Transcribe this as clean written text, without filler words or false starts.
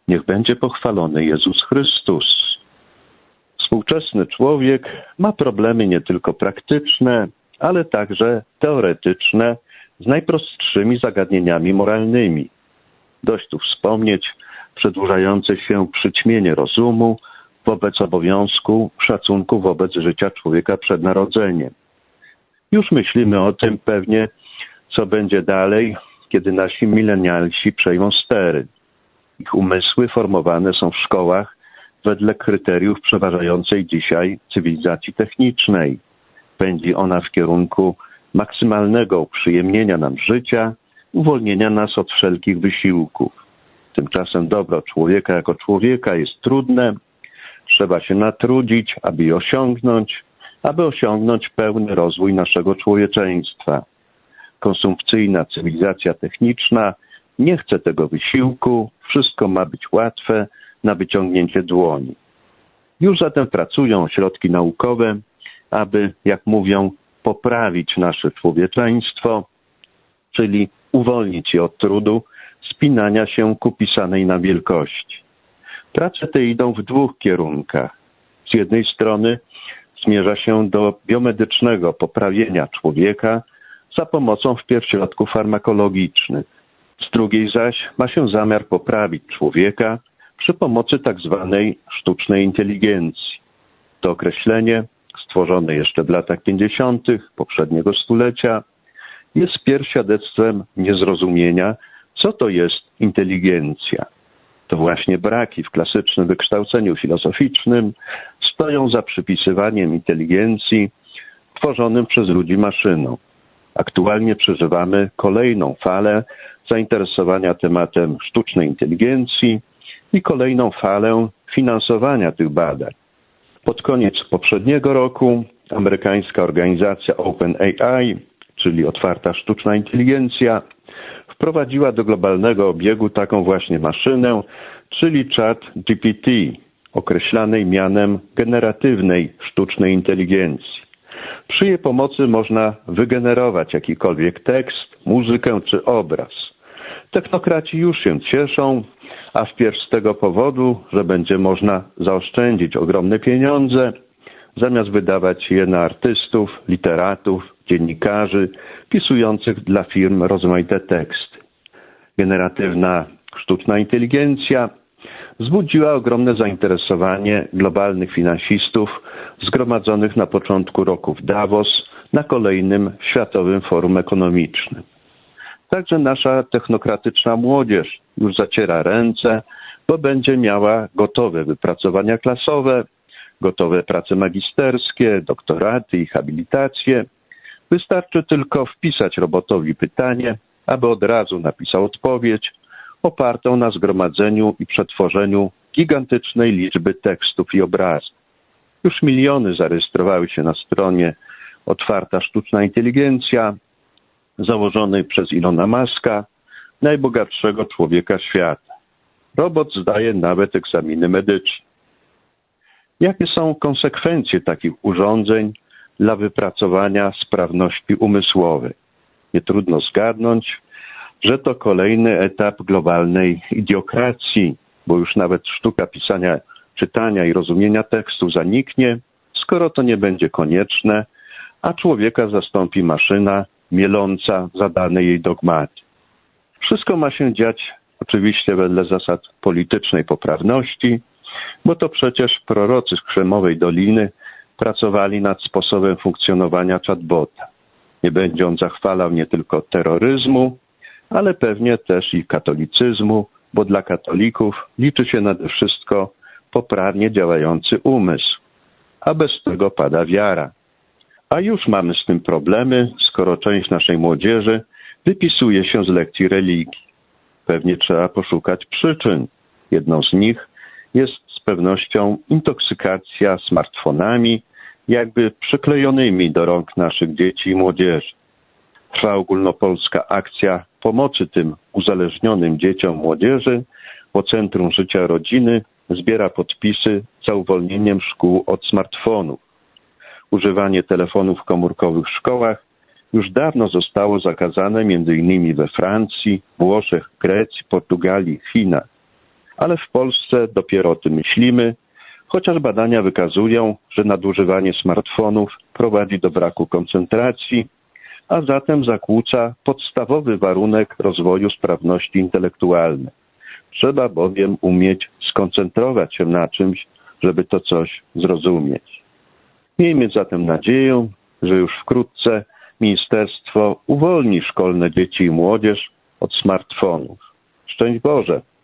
Niech będzie pochwalony Jezus Chrystus. Współczesny człowiek ma problemy nie tylko praktyczne, ale także teoretyczne z najprostszymi zagadnieniami moralnymi. Dość tu wspomnieć przedłużające się przyćmienie rozumu wobec obowiązku szacunku wobec życia człowieka przed narodzeniem. Już myślimy o tym pewnie, co będzie dalej, kiedy nasi milenialsi przejmą stery. Ich umysły formowane są w szkołach wedle kryteriów przeważającej dzisiaj cywilizacji technicznej. Pędzi ona w kierunku maksymalnego uprzyjemnienia nam życia, uwolnienia nas od wszelkich wysiłków. Tymczasem dobro człowieka jako człowieka jest trudne. Trzeba się natrudzić, aby je osiągnąć, aby osiągnąć pełny rozwój naszego człowieczeństwa. Konsumpcyjna cywilizacja techniczna nie chce tego wysiłku, wszystko ma być łatwe na wyciągnięcie dłoni. Już zatem pracują ośrodki naukowe, aby, jak mówią, poprawić nasze człowieczeństwo, czyli uwolnić je od trudu spinania się ku pisanej nam wielkości. Prace te idą w dwóch kierunkach. Z jednej strony zmierza się do biomedycznego poprawienia człowieka za pomocą wpierw środków farmakologicznych. Z drugiej zaś ma się zamiar poprawić człowieka przy pomocy tak zwanej sztucznej inteligencji. To określenie, stworzone jeszcze w latach 50. poprzedniego stulecia, jest wpierw świadectwem niezrozumienia, co to jest inteligencja. To właśnie braki w klasycznym wykształceniu filozoficznym stoją za przypisywaniem inteligencji tworzonym przez ludzi maszynom. Aktualnie przeżywamy kolejną falę zainteresowania tematem sztucznej inteligencji i kolejną falę finansowania tych badań. Pod koniec poprzedniego roku amerykańska organizacja OpenAI, czyli otwarta sztuczna inteligencja, wprowadziła do globalnego obiegu taką właśnie maszynę, czyli ChatGPT, określanej mianem generatywnej sztucznej inteligencji. Przy jej pomocy można wygenerować jakikolwiek tekst, muzykę czy obraz. Technokraci już się cieszą, a wpierw z tego powodu, że będzie można zaoszczędzić ogromne pieniądze, zamiast wydawać je na artystów, literatów, dziennikarzy, pisujących dla firm rozmaite teksty. Generatywna sztuczna inteligencja wzbudziła ogromne zainteresowanie globalnych finansistów zgromadzonych na początku roku w Davos na kolejnym Światowym Forum Ekonomicznym. Także nasza technokratyczna młodzież już zaciera ręce, bo będzie miała gotowe wypracowania klasowe, gotowe prace magisterskie, doktoraty i habilitacje. Wystarczy tylko wpisać robotowi pytanie, aby od razu napisał odpowiedź opartą na zgromadzeniu i przetworzeniu gigantycznej liczby tekstów i obrazów. Już miliony zarejestrowały się na stronie Otwarta Sztuczna Inteligencja, założonej przez Ilona Muska, najbogatszego człowieka świata. Robot zdaje nawet egzaminy medyczne. Jakie są konsekwencje takich urządzeń dla wypracowania sprawności umysłowej? Nie trudno zgadnąć, że to kolejny etap globalnej idiokracji, bo już nawet sztuka pisania, czytania i rozumienia tekstu zaniknie, skoro to nie będzie konieczne, a człowieka zastąpi maszyna mieląca zadane jej dogmaty. Wszystko ma się dziać oczywiście wedle zasad politycznej poprawności, bo to przecież prorocy z Krzemowej Doliny pracowali nad sposobem funkcjonowania chatbota. Nie będzie on zachwalał nie tylko terroryzmu, ale pewnie też i katolicyzmu, bo dla katolików liczy się nade wszystko poprawnie działający umysł, a bez tego pada wiara. A już mamy z tym problemy, skoro część naszej młodzieży wypisuje się z lekcji religii. Pewnie trzeba poszukać przyczyn. Jedną z nich jest z pewnością intoksykacja smartfonami, jakby przyklejonymi do rąk naszych dzieci i młodzieży. Trwa ogólnopolska akcja pomocy tym uzależnionym dzieciom młodzieży, bo Centrum Życia Rodziny zbiera podpisy za uwolnieniem szkół od smartfonów. Używanie telefonów komórkowych w szkołach już dawno zostało zakazane m.in. we Francji, Włoszech, Grecji, Portugalii, Chinach. ale w Polsce dopiero o tym myślimy, chociaż badania wykazują, że nadużywanie smartfonów prowadzi do braku koncentracji, a zatem zakłóca podstawowy warunek rozwoju sprawności intelektualnej. Trzeba bowiem umieć skoncentrować się na czymś, żeby to coś zrozumieć. Miejmy zatem nadzieję, że już wkrótce ministerstwo uwolni szkolne dzieci i młodzież od smartfonów. Szczęść Boże!